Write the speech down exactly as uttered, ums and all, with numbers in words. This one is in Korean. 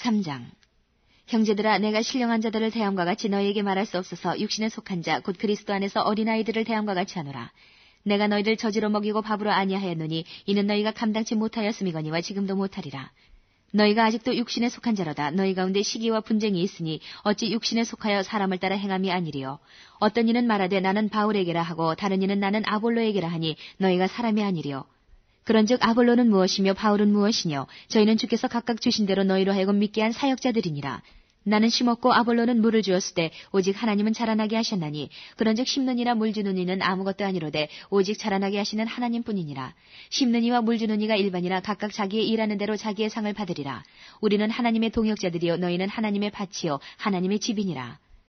삼 장. 형제들아, 내가 신령한 자들을 대함과 같이 너희에게 말할 수 없어서 육신에 속한 자 곧 그리스도 안에서 어린아이들을 대함과 같이 하노라. 내가 너희를 저지로 먹이고 밥으로 아니하였노니 이는 너희가 감당치 못하였음이거니와 지금도 못하리라. 너희가 아직도 육신에 속한 자로다. 너희 가운데 시기와 분쟁이 있으니 어찌 육신에 속하여 사람을 따라 행함이 아니리요. 어떤 이는 말하되 나는 바울에게라 하고 다른 이는 나는 아볼로에게라 하니 너희가 사람이 아니리요. 그런즉 아볼로는 무엇이며 바울은 무엇이뇨? 저희는 주께서 각각 주신 대로 너희로 하여금 믿게 한 사역자들이니라. 나는 심었고 아볼로는 물을 주었으되 오직 하나님은 자라나게 하셨나니 그런즉 심는 이나 물 주는 이는 아무것도 아니로되 오직 자라나게 하시는 하나님뿐이니라. 심는 이와 물 주는 이가 일반이라 각각 자기의 일하는 대로 자기의 상을 받으리라. 우리는 하나님의 동역자들이요 너희는 하나님의 밭이요 하나님의 집이니라.